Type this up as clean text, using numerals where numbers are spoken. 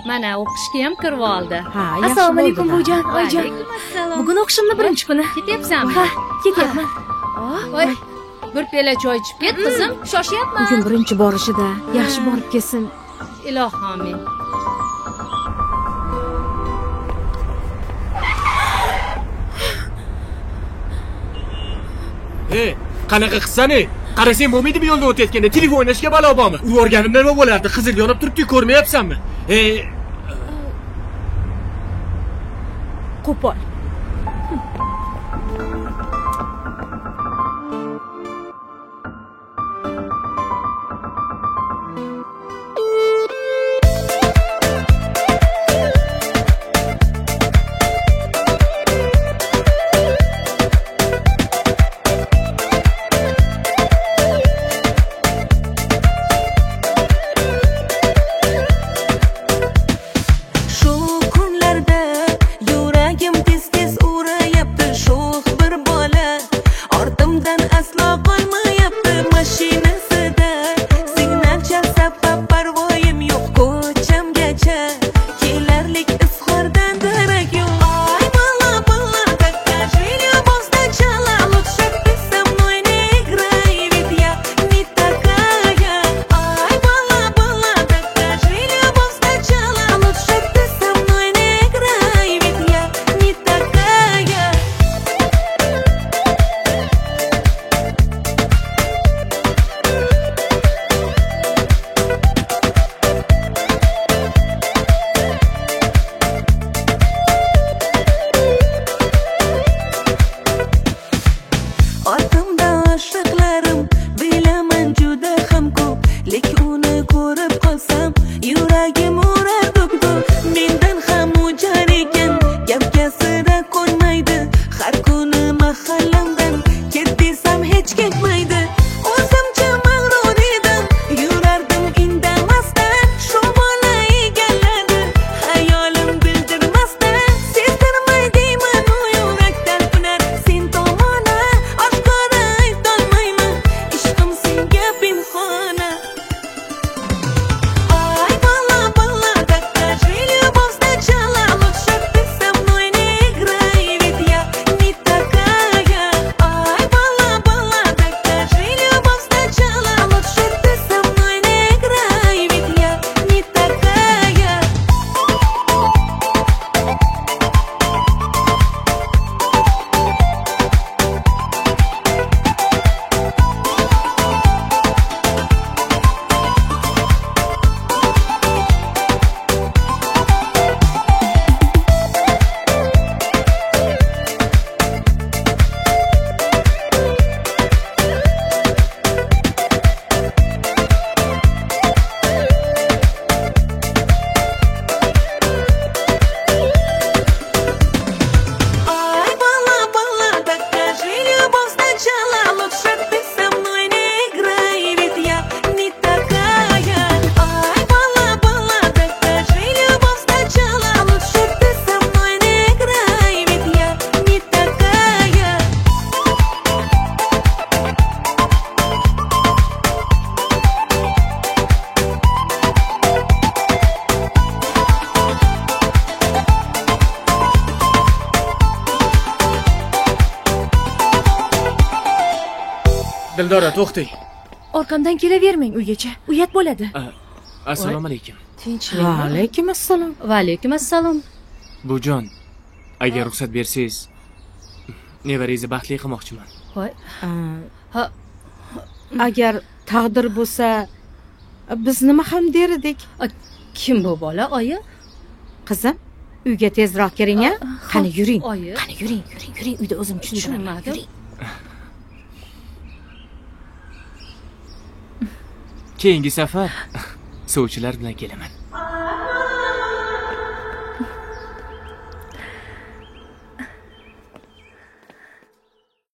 Mana o'qishga ham kirib oldi. Ha, Assalomu alaykum buvijon, oyijon. Alaykum assalom. Bugun o'qishimni birinchi kuni. Ketyapsanmi? Ha, ketyapman. Voy, bir piyola choy ichib ket, qizim. Shoshyapman. Bugun birinchi borishida yaxshi borib kelsin. Ilohim amin. Qanaqa qilsani? Qarasang bo'lmaydimi yo'lda o'tayotganda telefon o'ynashga balo bormi? U o'rganimda nima bo'lardi? Qizil yonib turibdi, ko'rmayapsanmi? Qo'pol. Dildora, to'xtang. Orqamdan kelavermang uygacha. Uyat bo'ladi. Assalomu alaykum. Tinchlik. Va alaykum assalom. Va alaykum assalom. Bujon, agar ruxsat bersangiz, nevarangizni baxtli qilmoqchiman. Voy. Ha, agar taqdir bo'lsa, biz nima ham der edik? Kim bu bola, oyi? Qizim, uyga tezroq kiring-a. Qani yuring. Oyi. Qani yuring. Uyda o'zim tushundim. Yuring. Keyingi safar sovchilar bilan kelaman.